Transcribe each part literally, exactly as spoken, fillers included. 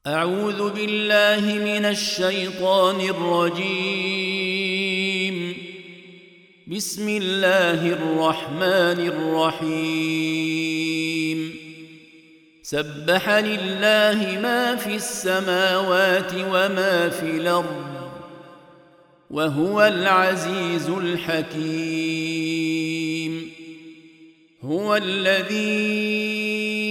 أعوذ بالله من الشيطان الرجيم. بسم الله الرحمن الرحيم. سبح لله ما في السماوات وما في الأرض وهو العزيز الحكيم. هو الذي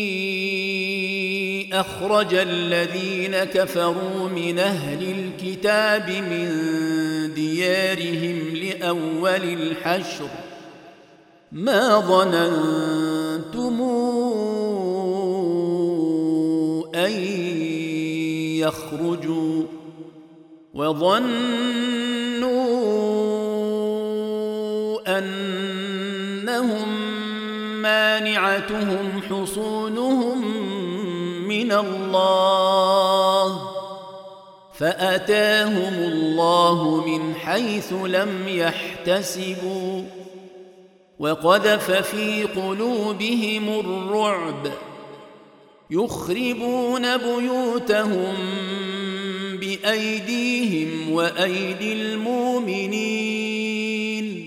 أخرج الذين كفروا من أهل الكتاب من ديارهم لأول الحشر ما ظننتم أن يخرجوا وظنوا أنهم مانعتهم حصونهم من الله فأتاهم الله من حيث لم يحتسبوا وقذف في قلوبهم الرعب يخربون بيوتهم بأيديهم وأيدي المؤمنين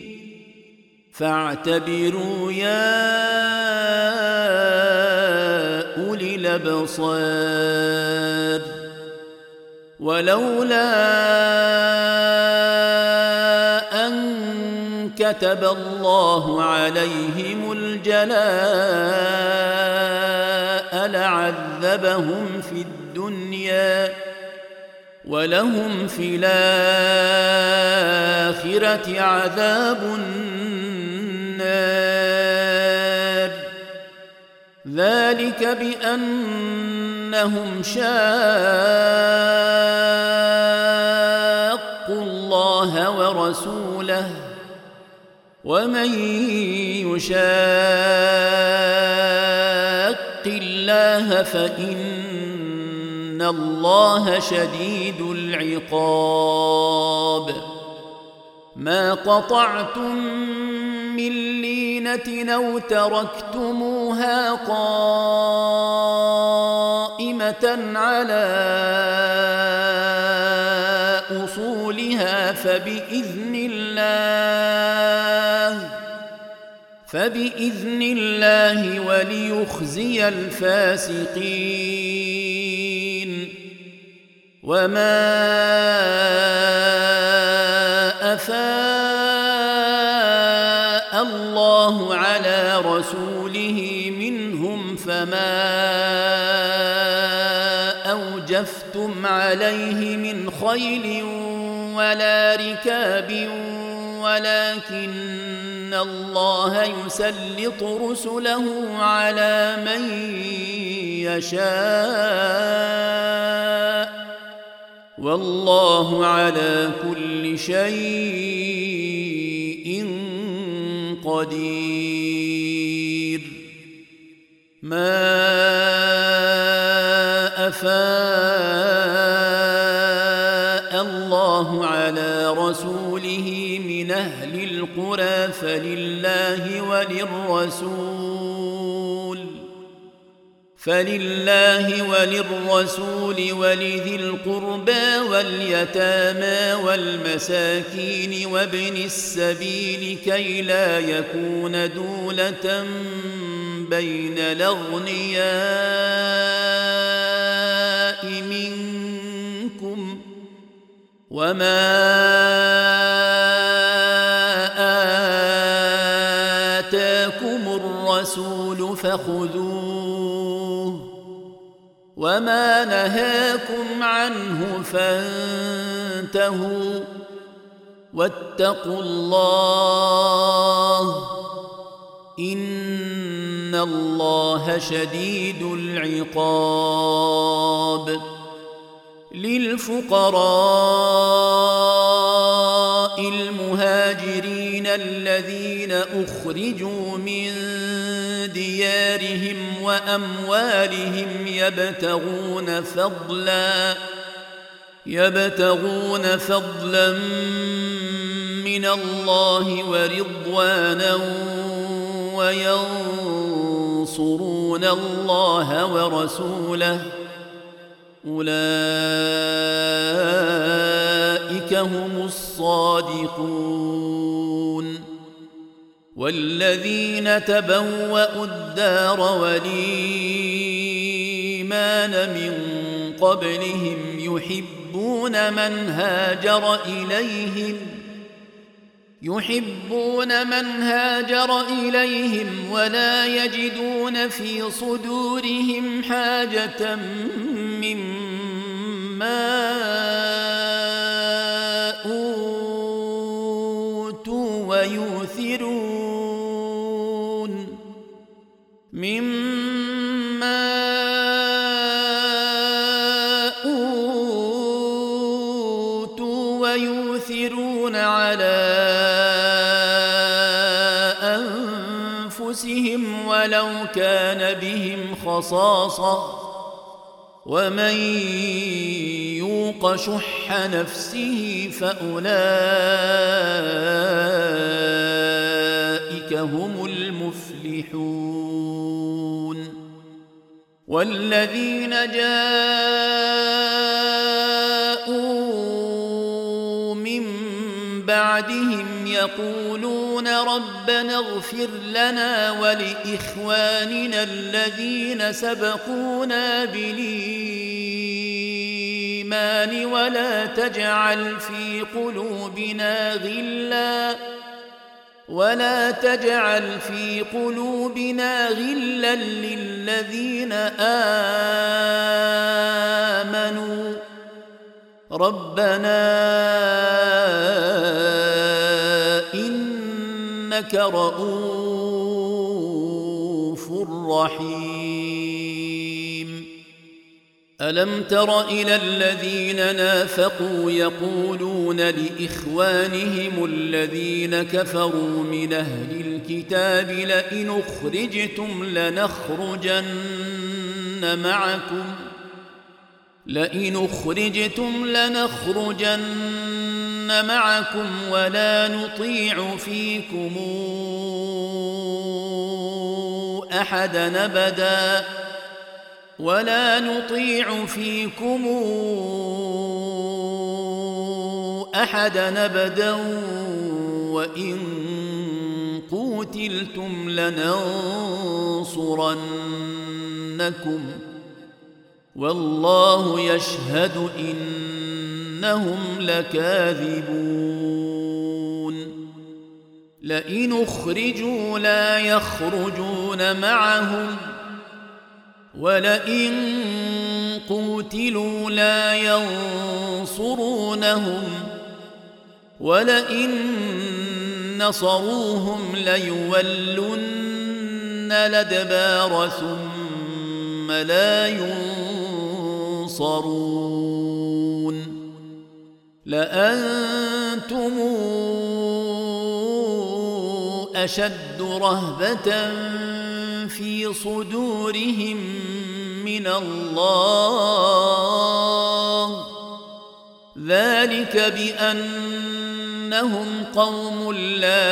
فاعتبروا يا أولي الأبصار. ولولا أن كتب الله عليهم الجلاء لعذبهم في الدنيا ولهم في الآخرة عذاب النار. ذلك بأنهم شاقوا الله ورسوله ومن يشاق الله فإن الله شديد العقاب. ما قطعتم من لينة أو تركتموها قائمة على أصولها فبإذن الله فبإذن الله وليخزي الفاسقين. وما أفاء الله على رسوله منهم فما أوجفتم عليه من خيل ولا ركاب ولكن الله يسلط رسله على من يشاء والله على كل شيء قدير. ما أفاء الله على رسوله من أهل القرى فلله وللرسول فلله وللرسول ولذي القربى واليتامى والمساكين وابن السبيل كي لا يكون دولة بين الأغنياء منكم وما آتاكم الرسول فخذوه وما نهاكم عنه فانتهوا واتقوا الله إن الله شديد العقاب. للفقراء المهاجرين الذين أخرجوا من ديارهم وأموالهم يبتغون فضلا يبتغون فضلا من الله ورضوانا وينصرون الله ورسوله أولئك هم الصادقون. والذين تبوأوا الدار والإيمان من قبلهم يحبون من هاجر إليهم يحبون من هاجر إليهم ولا يجدون في صدورهم حاجة مما أوتوا ويؤثرون مما أوتوا ويؤثرون على أنفسهم ولو كان بهم خصاصة ومن يوق شح نفسه فأولئك هم المفلحون. والذين جاءوا من بعدهم يقولون ربنا اغفر لنا ولإخواننا الذين سبقونا بالإيمان ولا تجعل في قلوبنا غلا ولا تجعل في قلوبنا غلا للذين آمنوا ربنا إنك رؤوف رحيم. ألم تر إلى الذين نافقوا يقولون لإخوانهم الذين كفروا من أهل الكتاب لئن أخرجتم لنخرجن معكم لئن أخرجتم لنخرجن معكم ولا نطيع فيكم أحدا أبدا ولا نطيع فيكم أحدا أبدا وإن قوتلتم لننصرنكم والله يشهد إنهم لكاذبون. لئن أخرجوا لا يخرجون معهم ولئن قوتلوا لا ينصرونهم ولئن نصروهم ليولن الأدبار ثم لا ينصرون. لأنتم أشد رهبة في صدورهم من الله ذلك بأنهم قوم لا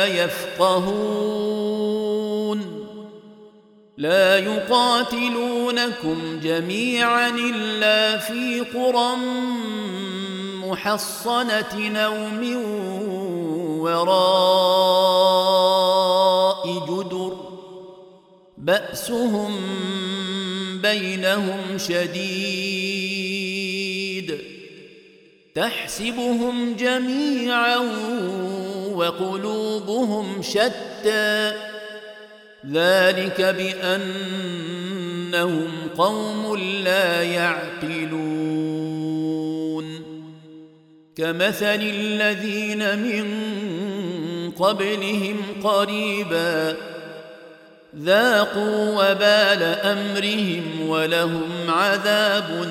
يفقهون. لا يقاتلونكم جميعا إلا في قرى محصنة أو من وراء جدر بأسهم بينهم شديد تحسبهم جميعا وقلوبهم شتى ذلك بأنهم قوم لا يعقلون. كمثل الذين من قبلهم قريبا ذاقوا وبال أمرهم ولهم عذاب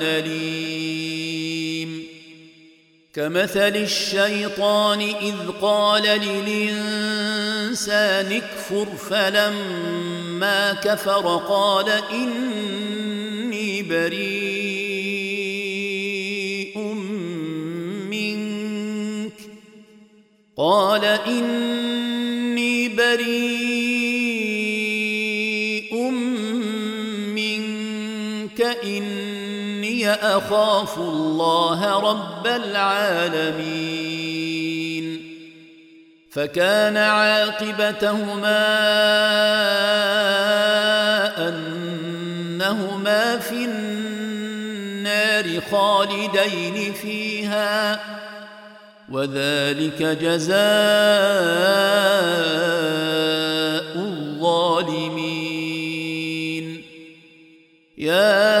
أليم. كمثل الشيطان إذ قال للإنسان اكفر فلما كفر قال إني بريء منك قال إني بريء منك إني إني أخاف الله رب العالمين فكان عاقبتهما أنهما في النار خالدين فيها وذلك جزاء الظالمين يا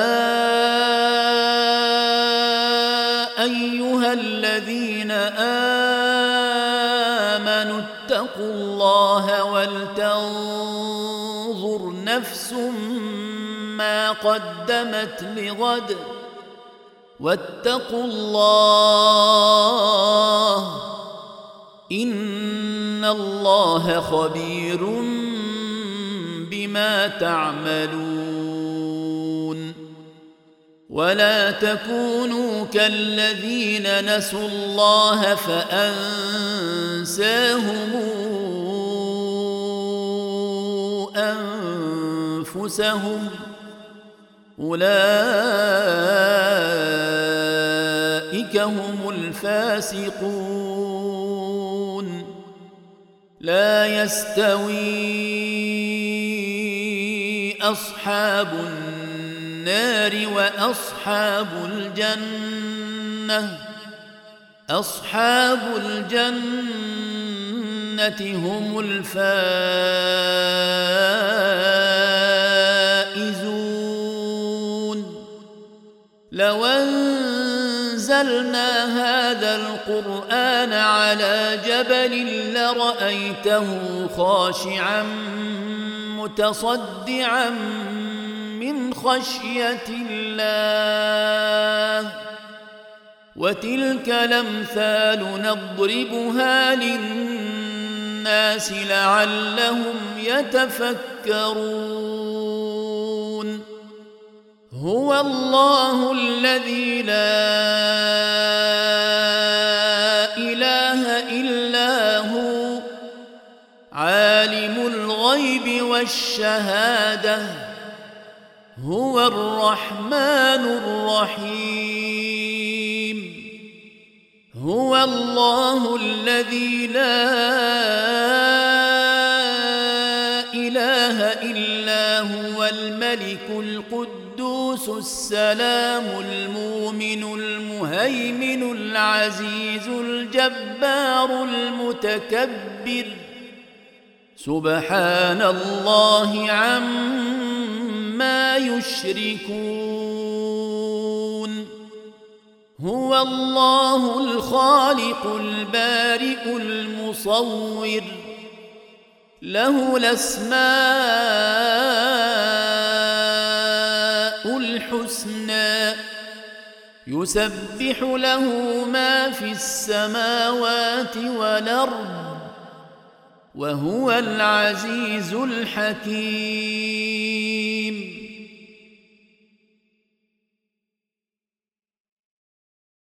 أيها الذين آمنوا اتقوا الله ولتنظر نفس ما قدمت لغد واتقوا الله إن الله خبير بما تعملون ولا تكونوا كالذين نسوا الله فأنساهم أنفسهم أولئك هم الفاسقون لا يستوي أصحاب النار وأصحاب الجنة أصحاب الجنة هم الفائزون لو أنزلنا هذا القرآن على جبل لرأيته خاشعا متصدعا من خشية الله وتلك الأمثال نضربها للناس لعلهم يتفكرون هو الله الذي لا إله إلا هو عالم الغيب والشهادة هو الرحمن الرحيم هو الله الذي لا إله إلا هو الملك القدوس السلام المؤمن المهيمن العزيز الجبار المتكبر سبحان الله عما يشركون هو الله الخالق البارئ المصور له الأسماء الحسنى يسبح له ما في السماوات والأرض وهو العزيز الحكيم